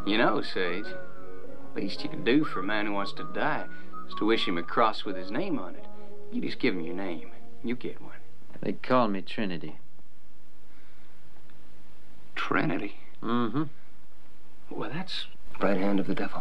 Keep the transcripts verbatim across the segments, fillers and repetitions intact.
You know, Sage, least you can do for a man who wants to die is to wish him a cross with his name on it. You just give him your name. You get one. They call me Trinity. Trinity? Mm-hmm. Well, that's right hand of the devil.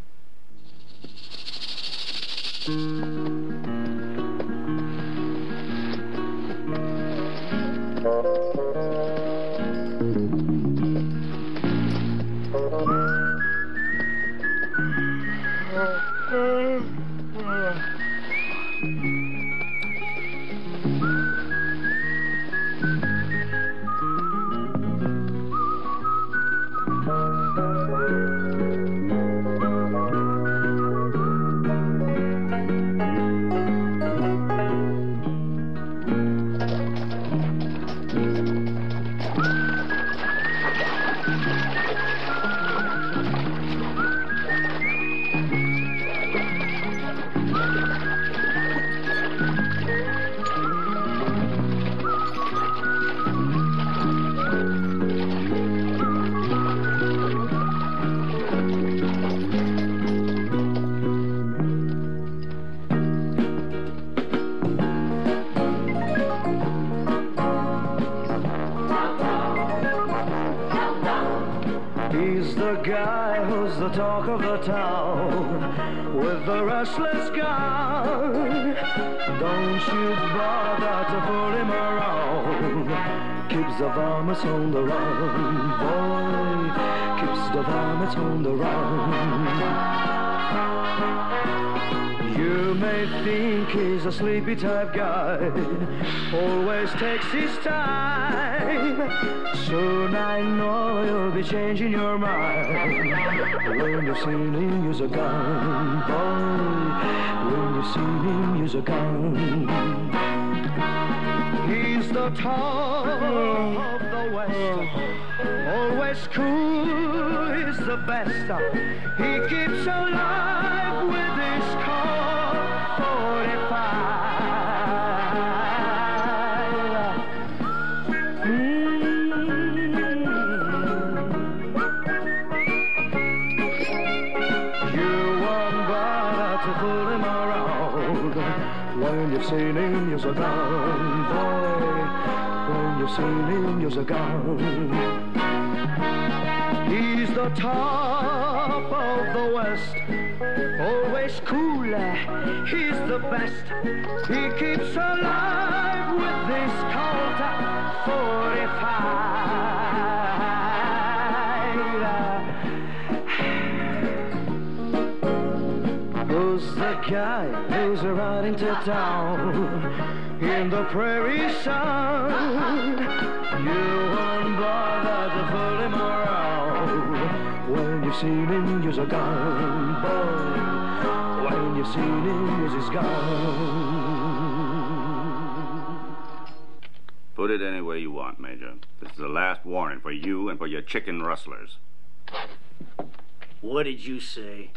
The talk of the town with the restless guy. Don't you bother to fool him around. Keeps the varmints on the run, boy. Keeps the varmints on the run. You may think he's a sleepy type guy, always takes his time. Soon I know you'll be changing your mind when you've seen him use a gun, boy. When you've seen him use a gun. He's the top of the West, always cool, he's the best. He keeps alive with his Colt forty-five. When you've seen him use a gun, boy. When you've seen him use a gun. He's the top of the West, always cool, he's the best. He keeps alive with this Colt forty-five. Who's the guy who's riding to town in the prairie sun? You won't bother to fool him around when you've seen him use a gun, boy. When you've seen him use his gun. Put it any way you want, Major. This is the last warning for you and for your chicken rustlers. What did you say?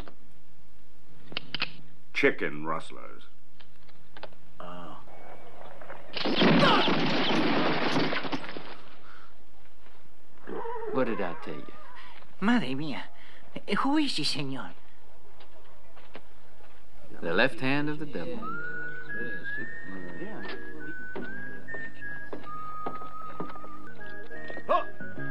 Chicken rustlers. Oh. What did I tell you? Madre mía. Who is this, senor? The left hand of the devil. Oh.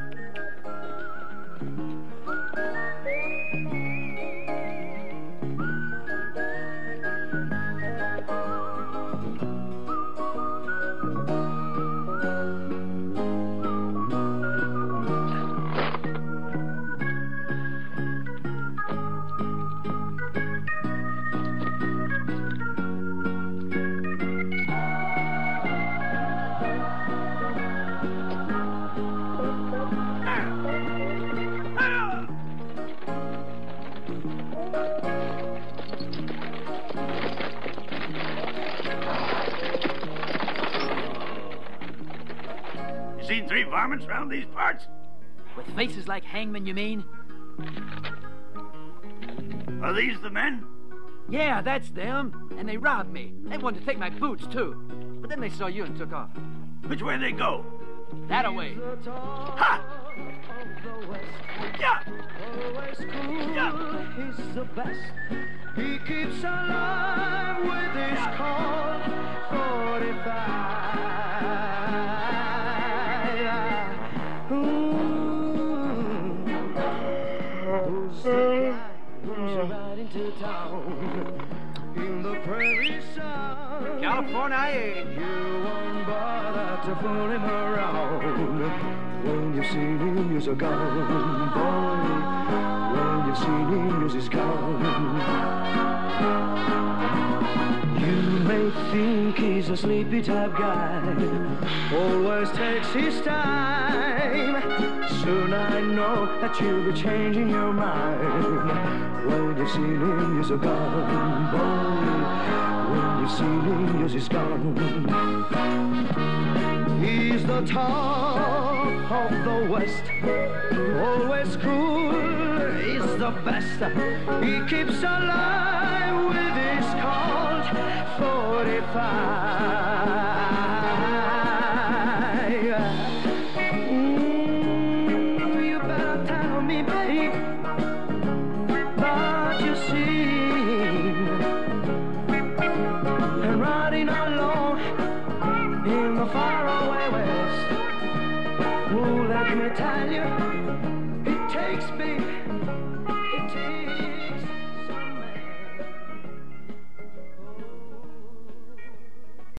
Seen three varmints round these parts? With faces like hangmen, you mean? Are these the men? Yeah, that's them. And they robbed me. They wanted to take my boots, too. But then they saw you and took off. Which way they go? That away. Ha! Yeah! always cool, he's the best. He keeps alive with his Colt forty-five. Ooh, who's the guy who's riding to town in the prairie sun? California. You won't bother to fool him around. When you've seen him use a gun, boy, when you've seen him use his gun. You may think he's a sleepy type guy, always takes his time. Soon I know that you'll be changing your mind. When you've seen him use a gun, boy, when you've seen him use his gun. He's the top of the West, always cool, he's the best. He keeps alive with his Colt forty-five. Mm, you better tell me, babe, what you seen. And riding alone in the faraway West, oh, let me tell you, it takes me